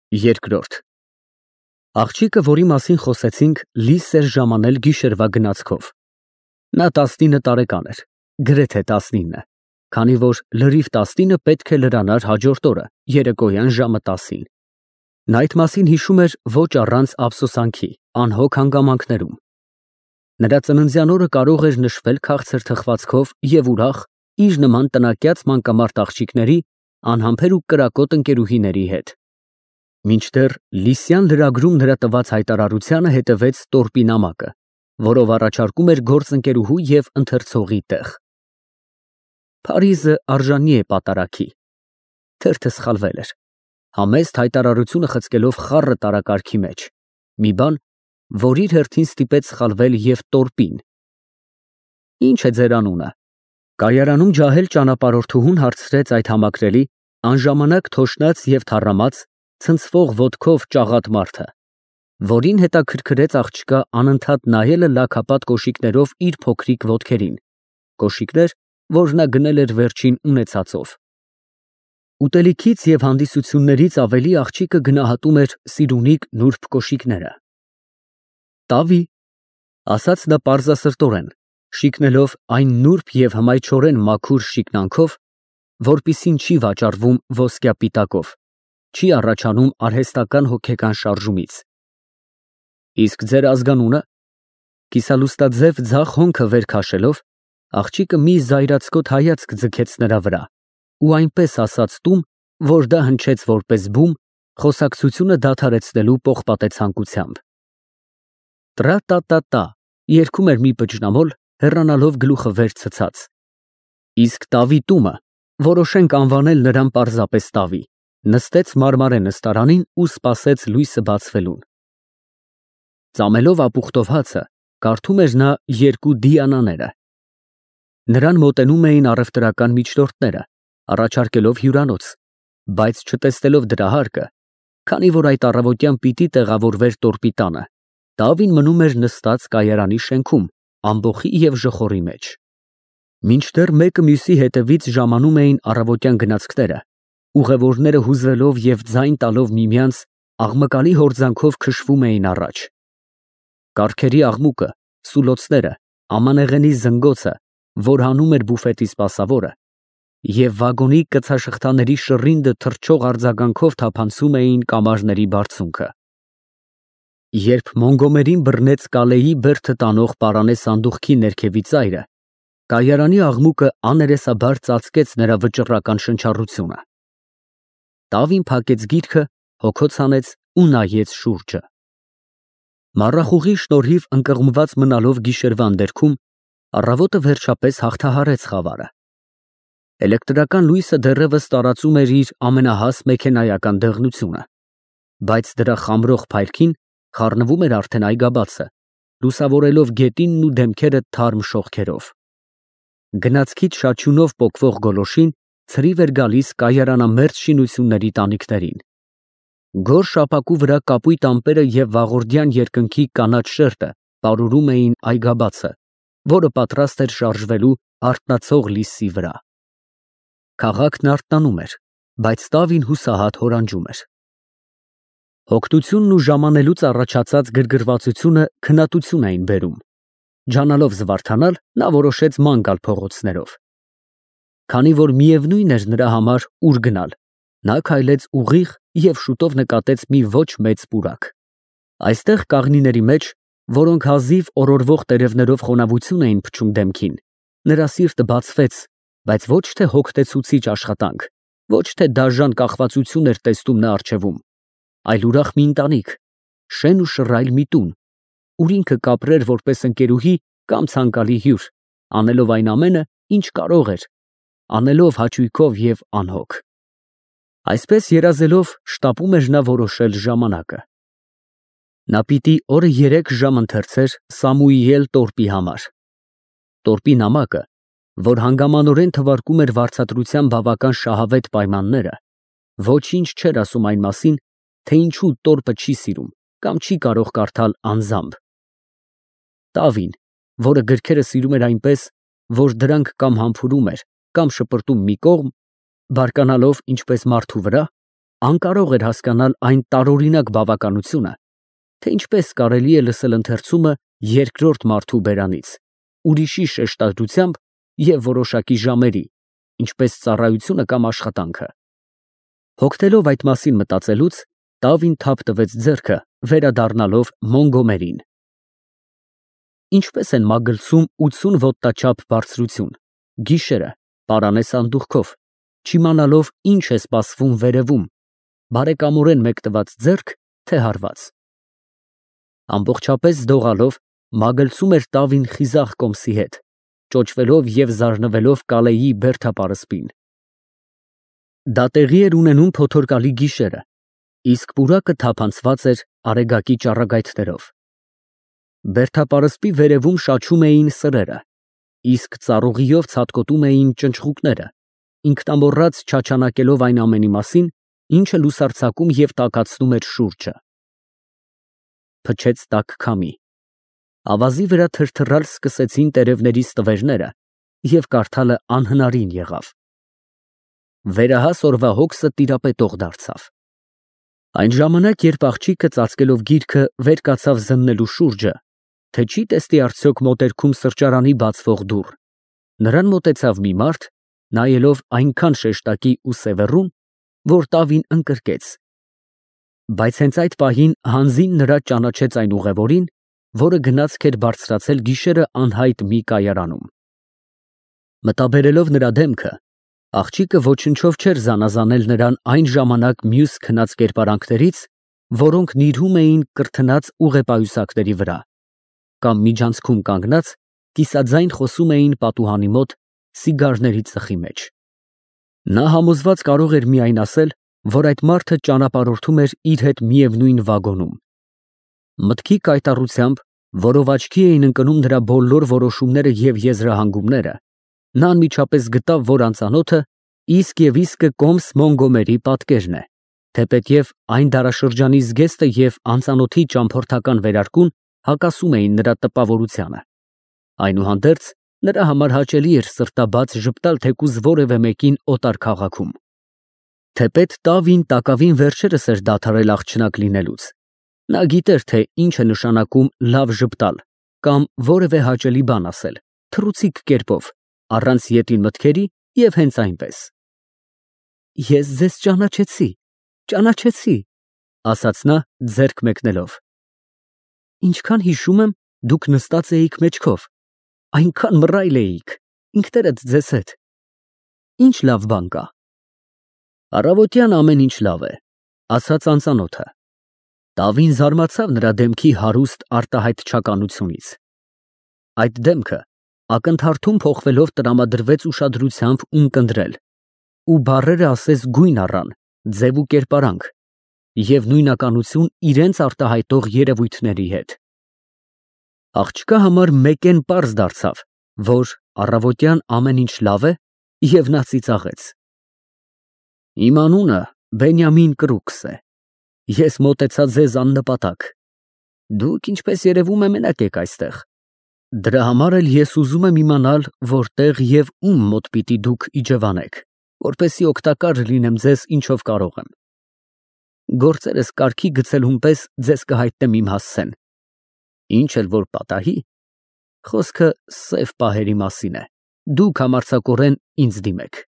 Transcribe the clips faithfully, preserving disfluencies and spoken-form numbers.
Երկրորդ Աղջիկը, որի մասին խոսեցինք, լիս էր ժամանել գիշերվա գնացքով։ Նա տասնինը տարեկան էր, գրեթե տասնինը, քանի որ լրիվ տասնինը պետք է լրանար հաջորդ օրը, երեկոյան ժամը տասին։ Նա այդ մասին հիշում էր ոչ առանց ափսոսանքի, անհոգ հանգամանքներում։ Նրա ծննդյան օրը կարող էր նշվել քաղցր թխվածքով և ուրախ իր նման տնակյաց մանկամարտ աղջիկների, անհամբեր ու կրակոտ ընկերուհիների հետ։ Մինչդեռ Լիսյան լրագրում նրա տված հայտարարությանը հետևեց տորպի նամակը, որով առաջարկում էր գործընկերուհու և ընթերցողի տեղ։ Փարիզը արժանի է պատարագի։ Թերթը սխալվել էր, համեստ հայտարարությունը խցկելով խառը տարակարգի մեջ, մի բան, որ իր հերթին ստիպեց սխալվել և տորպին։ Ի՞նչ է ձեր անունը։ Կայարանում ջահել ճանապարհորդուհուն հարցրեց այդ համակրելի, անժամանակ թոշնած և թառամած, ցնցվող ոտքով ճաղատ մարդը, որին հետաքրքրեց աղջկա անընդհատ նայելը լաքապատ կոշիկներով իր փոքրիկ ոտքերին, կոշիկներ, որ նա գնել էր վերջին ունեցածով։ Ուտելիքից և հանդիսություններից ավելի աղջիկը գնահատում էր սիրունիկ նուրբ կոշիկները։ Տավի, ասաց նա պարզասրտորեն, շիկնելով այն նուրբ և հմայչորեն մաքուր շիկնանքով, որպիսին չի վաճառվում ոսկյա պիտակով, չի առաջանում արհեստական հոգեկան շարժումից։ Իսկ ձեր ազգանունը։ Կիսալուստաձև ձախ հոնքը վեր քաշելով, աղջիկը մի զայրացկոտ հայացք ձգեց նրա վրա ու այնպես ասաց տուն, որ դա հնչեց որպես բում, խոսակցությունը դադարեցնելու պողպատե ցանկությամբ։ Տրա֊տա֊տա֊տա երգում էր մի բջջամոլ, հեռանալով գլուխը վեր ցցած։ Իսկ տավի տունը, որոշենք անվանել նրան պարզապես տավի, նստեց մարմարե նստարանին ու սպասեց լույսը բացվելուն։ Ծամելով ապուխտով հացը, կարդում էր նա երկու դիանաները։ Նրան մոտենում էին առևտրական միջնորդները, առաջարկելով հյուրանոց, բայց չտեսնելով դրա հարկը, քանի որ այդ առավոտյան պիտի տեղավորվեր տորպի տանը, տավին մնում էր նստած կայարանի շենքում, ամբոխի և ժխորի մեջ։ Մինչդեռ մեկը մյուսի հետևից ժամանում էին առավոտյան գնացքները, ուղևորները հուզվելով և ձայն տալով միմյանց, աղմկալի հորձանքով քշվում էին առաջ։ Կառքերի աղմուկը, սուլոցները, ամանեղենի զնգոցը, որ հանում էր բուֆետի սպասավորը, և վագոնի կցաշղթաների շռինդը թռչող արձագանքով թափանցում էին կամարների բարձունքը։ Երբ Մոնգոմերին բռնեց Կալեի բերդը տանող պարանե սանդուղքի ներքևի ծայրը, կայարանի աղմուկը աներեսաբար ծածկեց նրա վճռական շնչառությունը։ Տավին փակեց գիրքը, հոգոց հանեց ու նայեց շուրջը։ Մառախուղի շնորհիվ ընկղմված մնալով գիշերվա ընդերքում, առավոտը վերջապես հաղթահարեց խավարը։ Էլեկտրական լույսը դեռևս տարածում էր իր ամենահաս մեքենայական դեղնությունը, բայց դրա խամրող փայլքին խառնվում էր արդեն այգաբացը, լուսավորելով գետինն ու դեմքերը թարմ շողքերով։ Գնացքից շաչյունով պոկվող գոլորշին ցրիվ էր գալիս կայարանամերձ շինությունների տանիքներին։ Գորշ ապակու վրա կապույտ ամպերը և վաղորդյան երկնքի կանաչ շերտը պարուրում էին այգաբացը, որը պատրաստ էր շարժվելու արթնացող լիսի վրա։ Քաղաքն արթնանում էր, բայց տավին հուսահատ հորանջում էր։ Հոգնությունն ու ժամանելուց առաջացած գրգռվածությունը քննատություն էին բերում։ Ջանալով զվարթանալ, նա որոշեց ման գալ փողոցներով։ Քանի որ միևնույն էր նրա համար ուր գնալ, նա քայլեց ուղիղ և շուտով նկատեց մի ոչ մեծ պուրակ։ Այստեղ կաղնիների մեջ, որոնք հազիվ օրորվող տերևներով խոնավություն էին փչում դեմքին, նրա սիրտը բացվեց, բայց ոչ թե հոգնեցուցիչ աշխատանք, ոչ թե դաժան կախվածություն էր տեսնում նա առջևում, այլ ուրախ մի ընտանիք, շեն ու շռայլ մի տուն, ուր ինքը կապրեր որպես ընկերուհի կամ ցանկալի հյուր, անելով այն ամենը, ինչ կարող էր, անելով հաճույքով և անհոգ։ Այսպես երազելով շտապում էր նա որոշել ժամանակը։ Նա պիտի օրը երեք ժամ ընթերցեր Սամուիել տորպի համար։ Տորպի նամակը, որ հանգամանորեն թվարկում էր վարձատրության բավական շահավետ պայմանները, ոչինչ չէր ասում այն մասին, թե ինչու տորպը չի սիրում կամ չի կարող կարդալ անձամբ։ Տավին, որը գրքերը սիրում էր այնպես, որ դրանք կամ համբուրում էր, կամ շպրտում մի կողմ, բարկանալով ինչպես մարդու վրա, անկարող էր հասկանալ այն տարօրինակ բավականությունը, թե ինչպես կարելի է լսել ընթերցումը երկրորդ մարդու բերանից, ուրիշի շեշտադրությամբ և որոշակի ժամերի, ինչպես ծառայությունը կամ աշխատանքը։ Հոգնելով այդ մասին մտածելուց, Տավին թափ տվեց ձեռքը, վերադառնալով Մոնգոմերին։ Ինչպես են մագլցում ութսուն ոտնաչափ բարձրություն, գիշերը, պարանը սանդուղքով, չիմանալով ինչ է սպասվում վերևում, բարեկամորեն մեկ տված ձեռք, թե հարված։ Ամբողջապես դողալով մագլցում էր Տավին խիզախ կոմսի հետ, ճոճվելով և զարնվելով Կալեյի բերդապարսպին։ Դա տեղի էր ունենում փոթորկալի գիշերը, իսկ պուրակը թափանցված էր արեգակի ճառագայթներով։ Բերդապարսպի վերևում շաչում էին սրերը, իսկ ծառուղիով ցատկոտում էին ճնճղուկները, ինքնամոռաց չաչանակելով այն ամենի մասին, ինչը լուսարձակում և տաքացնում էր շուրջը։ Փչեց տաք քամի։ Ավազի վրա թրթռալ սկսեցին տերևների ստվերները, և կարդալը անհնարին եղավ։ Վերահաս օրվա հոգսը տիրապետող դարձավ։ Այն ժամանակ, երբ աղջիկը ծածկելով գիրքը վեր կացավ զննելու շուրջը, թե չի տեսնի արդյոք մոտերքում սրճարանի բացվող դուռ, նրան մոտեցավ մի մարդ, նայելով այնքան շեշտակի ու սևեռուն, որ Տավին ընկրկեց։ Բայց հենց այդ պահին հանձին նրա ճանաչեց այն ուղևորին, որը գնացք էր բարձրացել գիշերը անհայտ մի կայարանում։ Մտաբերելով նրա դեմքը, աղջիկը ոչնչով չէր զանազանել նրան այն ժամանակ մյուս քնած կերպարանքներից, որոնք նիրհում էին կրթնած ուղեպայուսակների վրա, կամ միջանցքում կանգնած, կիսաձայն խոսում էին պատուհանի մոտ սիգարների ծխի մեջ։ Նա համոզված կարող էր միայն ասել, որ այդ մարդը ճանապարհորդում էր իր հետ միևնույն վագոնում։ Մտքի կայտառությամբ, որով աչքի էին ընկնում նրա բոլոր որոշումները և եզրահանգումները, նա անմիջապես գտավ, որ անծանոթը իսկ և իսկը կոմս Մոնգոմերի պատկերն է, թեպետև այն դարաշրջանի զգեստը և անծանոթի ճամփորդական վերարկուն հակասում էին նրա տպավորությանը։ Այնուհանդերձ, նրա համար հաճելի էր սրտաբաց ժպտալ թեկուզ որևէ մեկին օտար քաղաքում։ Թեպետ Տավին տակավին վերջերս էր դադարել աղջնակ լինելուց։ Նա գիտեր, թե ինչ է նշանակում լավ ժպտալ կամ որևէ հաճելի բան ասել, թռուցիկ կերպով, առանց ետին մտքերի և հենց այնպես։ Ես ձեզ ճանաչեցի, ճանաչեցի, ասաց նա ձեռք մեկնելով։ Ինչքան հիշում եմ, դուք նստած էիք մեջքով, այնքան մռայլ էիք, ինքներդ ձեզ հետ։ Ինչ լավ բան կա։ Առավոտյան ամեն ինչ լավ է, ասաց անծանոթը։ Տավին զարմացավ նրա դեմքի հարուստ արտահայտչականությունից։ Այդ դեմքը ակնթարթում փոխվելով տրամադրվեց ուշադրությամբ ունկնդրել, ու բառերը ասես գույն առան, ձև ու կերպարանք, և նույնականություն իրենց արտահայտող երևույթների հետ։ Աղջկա համար մեկեն պարզ դարձավ, որ առավոտյան ամեն ինչ լավ է, և նա ծիծաղեց։ Իմ անունը Բենյամին Կրուքս է։ Ես մոտեցա ձեզ աննպատակ։ Դուք, ինչպես երևում է, մենակ եք այստեղ։ Դրա համար էլ ես ուզում եմ իմանալ, որտեղ և ում մոտ պիտի դուք իջևանեք, որպեսզի օգտակար լինեմ ձեզ ինչով կարող եմ։ Գործերս կարգի գցելուն պես ձեզ կհայտնեմ իմ հասցեն։ Ինչ էլ որ պատահի, խոսքը սև պահերի մասին է, դուք համարձակորեն ինձ դիմեք։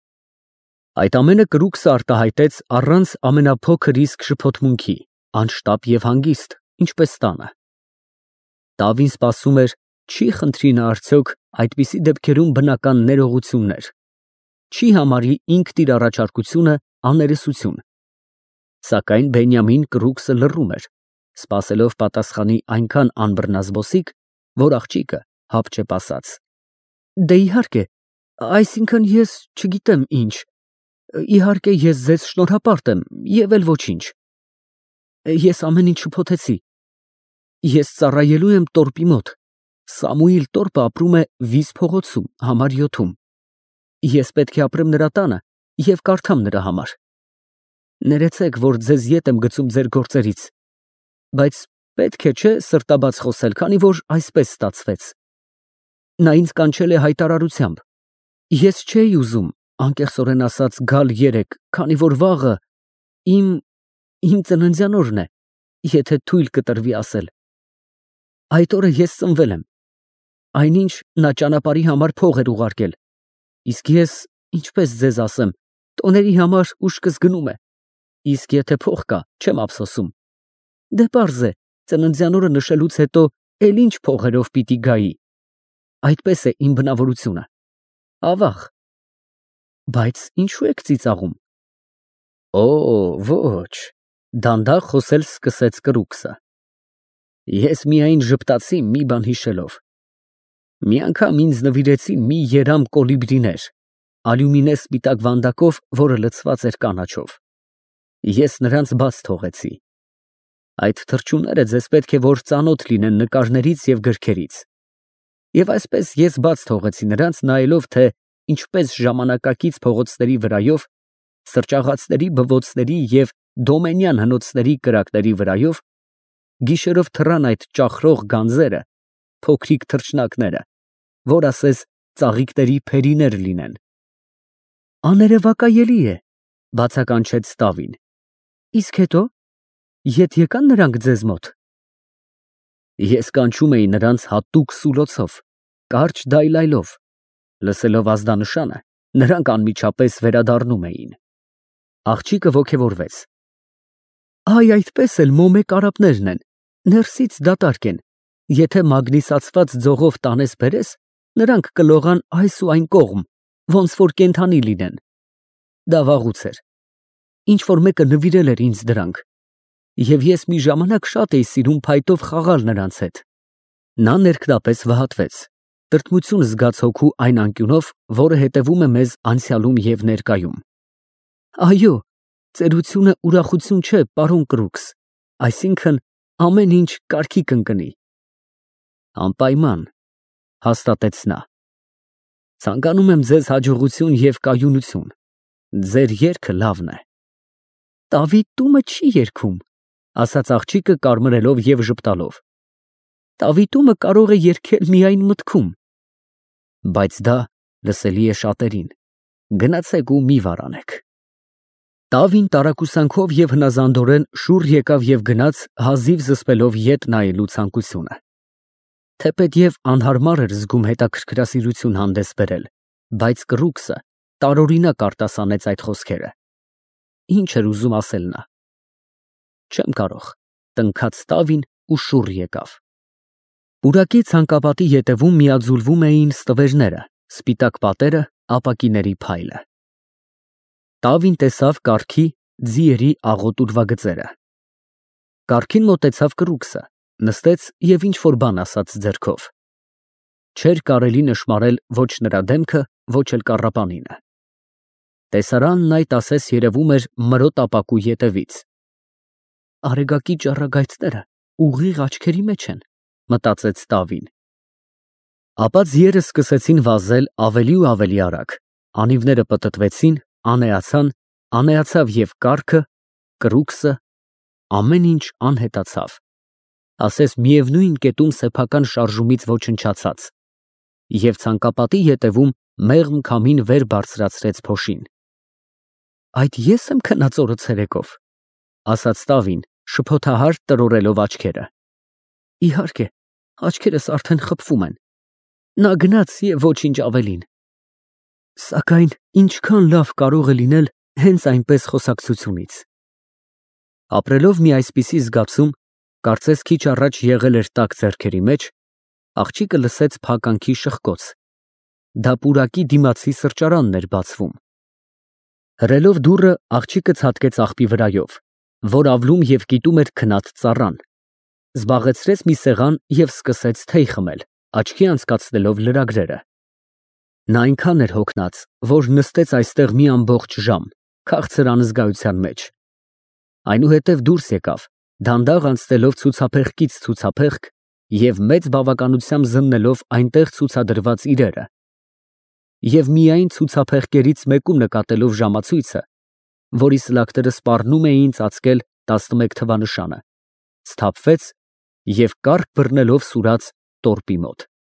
Այդ ամենը Կրուքսը արտահայտեց առանց ամենափոքր իսկ շփոթմունքի, անշտապ և հանգիստ, ինչպես տանը։ Տավին սպասում էր, չի խնդրի նա արդյոք այդպիսի դեպքերում բնական ներողություններ, չի համարի ինքն իր առաջարկությունը աներեսություն։ Սակայն Բենյամին Կրուքսը լռում էր, սպասելով պատասխանի այնքան անբռնազբոսիկ, որ աղջիկը հապճեպ ասաց. Դե իհարկե, այսինքն ես չգիտեմ ինչ, իհարկե ես ձեզ շնորհապարտ եմ և էլ ոչինչ։ Ես ամեն ինչ շփոթեցի։ Ես ծառայելու եմ տորպի մոտ։ Սամուիլ տորպը ապրում է Վիզ փողոցում, համար յոթում։ Ես պետք է ապրեմ նրա տանը և կարդամ նրա համար։ Ներեցեք, որ ձեզ ետ եմ գցում ձեր գործերից, բայց պետք է չէ սրտաբաց խոսել, քանի որ այսպես ստացվեց։ Նա ինձ կանչել է հայտարարությամբ։ Ես չէի ուզում, անկեղծորեն ասած, գալ երեկ, քանի որ վաղը։ Իմ իմ ծննդյան օրն է, եթե թույլ կտրվի ասել։ Այդ օրը ես ծնվել եմ։ Այնինչ նա ճանապարհի համար փող էր ուղարկել, իսկ ես, ինչպես ձեզ ասեմ, տոների համար ուշքս գնում է, իսկ եթե փող կա, չեմ ափսոսում։ Դե պարզ է, ծննդյան օրը նշելուց հետո էլ ինչ փողերով պիտի գայի։ Այդպես է իմ բնավորությունը։ Ավաղ։ Բայց ինչու եք ծիծաղում։ Օ, ոչ, դանդաղ խոսել սկսեց կրուկսը։ Ես միայն ժպտացի մի բան հիշելով։ Մի անգամ ինձ նվիրեցին մի երամ կոլիբրիներ, ալյումինե սպիտակ վանդակով, որը լցված էր կանաչով։ Ես նրանց բաց թողեցի։ Այդ թռչունները ձեզ պետք է որ ծանոթ լինեն նկարներից և գրքերից։ Եվ այսպես ես բաց թողեցի նրանց, նայելով, թե ինչպես ժամանակակից փողոցների վրայով, սրճաղացների, բվոցների և դոմենյան հնոցների կրակների վրայով, գիշերով թռան այդ ճախրող գանձերը, փոքրիկ թռչնակները, որ ասես ծաղիկների փերիներ լինեն։ Աներևակայելի է, բացականչեց Տավին։ Իսկ հետո, ետ եկան նրանք ձեզ մոտ։ Ես կանչում էի նրանց հատուկ սուլոցով, կարճ դայլայլով, լսելով ազդանշանը, նրանք անմիջապես վերադառնում էին։ Աղջիկը ոգևորվեց։ Այ այդպես էլ մոմե կարապներն են, ներսից դատարկ են, եթե մագնիսացված ձողով տանես բերես, նրանք կլողան այս ու այն կողմ, ոնց որ կենդանի լինեն։ Դա վաղուց էր։ Ինչ որ մեկը նվիրել էր ինձ դրանք, և ես մի ժամանակ շատ էի սիրում փայտով խաղալ նրանց հետ։ Նա ներքնապես վհատվեց, տրտմություն զգաց հոգու այն անկյունով, որը հետևում է մեզ անցյալում և ներկայում։ Այո, ծերությունը ուրախություն չէ, պարոն Կրուքս, այսինքն ամեն ինչ կարգի կընկնի։ Անպայման, հաստատեց նա։ Ցանկանում եմ ձեզ հաջողություն և կայունություն։ Ձեր երգը լավն է։ Տավի տումը չի երգում, ասաց աղջիկը կարմրելով և ժպտալով։ Տավի տումը կարող է երգել միայն մտքում։ Բայց դա լսելի է շատերին։ Գնացեք ու մի վարանեք։ Տավին տարակուսանքով և հնազանդորեն շուռ եկավ և գնաց, հազիվ զսպելով ետ նայելու ցանկությունը։ Թեպետև անհարմար էր զգում հետաքրքրասիրություն հանդես բերել, բայց Կրուքսը տարօրինակ արտասանեց այդ խոսքերը։ Ինչ էր ուզում ասել նա։ Չեմ կարող, տնքաց Տավին ու շուռ եկավ։ Պուրակի ցանկապատի ետևում միաձուլվում էին ստվերները, սպիտակ պատերը, ապակիների փայլը։ Տավին տեսավ կառքի ձիերի աղոտ ուրվագծերը։ Կառքին մոտեցավ Կրուքսը, նստեց և ինչ-որ բան ասաց ձեռքով։ Չէր կարելի նշմարել ոչ նրա դեմքը, ոչ էլ կառապանինը։ Տեսարանն այդ ասես երևում էր մրոտ ապակու ետևից։ Արեգակի ճառագայթները ուղիղ աչքերի մեջ են, մտածեց Տավին։ Ապա ձիերը սկսեցին վազել ավելի ու ավելի արագ, անիվները պտտվեցին, անեացան, անեացավ և կառքը, Կրուքսը, ամեն ինչ անհետացավ, ասես միևնույն կետում սեփական շարժումից ոչնչացած, և ցանկապատի ետևում մեղմ քամին վեր բարձրացրեց փոշին։ Այդ ես եմ քնած օրը ցերեկով, ասաց Տավին, շփոթահար տրորելով աչքերը։ Իհարկե, աչքերս արդեն խփվում են։ Նա գնաց և ոչինչ ավելին։ Սակայն ինչքան լավ կարող է լինել հենց այնպես խոսակցությունից։ Ապրելով մի այսպիսի զգացում, կարծես քիչ առաջ եղել էր տաք ձեռքերի մեջ, աղջիկը լսեց փականքի շխկոց։ Դա պուրակի դիմացի սրճարանն էր բացվում։ Հրելով դուռը, աղջիկը ցատկեց աղբի վրայով, որ ավլում և կիտում էր քնած ծառան, զբաղեցրեց մի սեղան և սկսեց թեյ խմել, աչքի անցկացնելով լրագրերը։ Նա այնքան էր հոգնած, որ նստեց այստեղ մի ամբողջ ժամ, քաղցր անզգայության մեջ։ Այնուհետև դուրս եկավ, դանդաղ անցնելով ցուցափեղկից ցուցափեղկ և մեծ բավականությամբ զննելով այնտեղ ցուցադրված իրերը, և միայն ցուցափեղկերից մեկում նկատելով ժամացույցը, որի սլակները սպառնում էին ծածկել տասնմեկ թվանշանը, սթափվեց և կառք բռնելով սուրաց տորպի մոտ։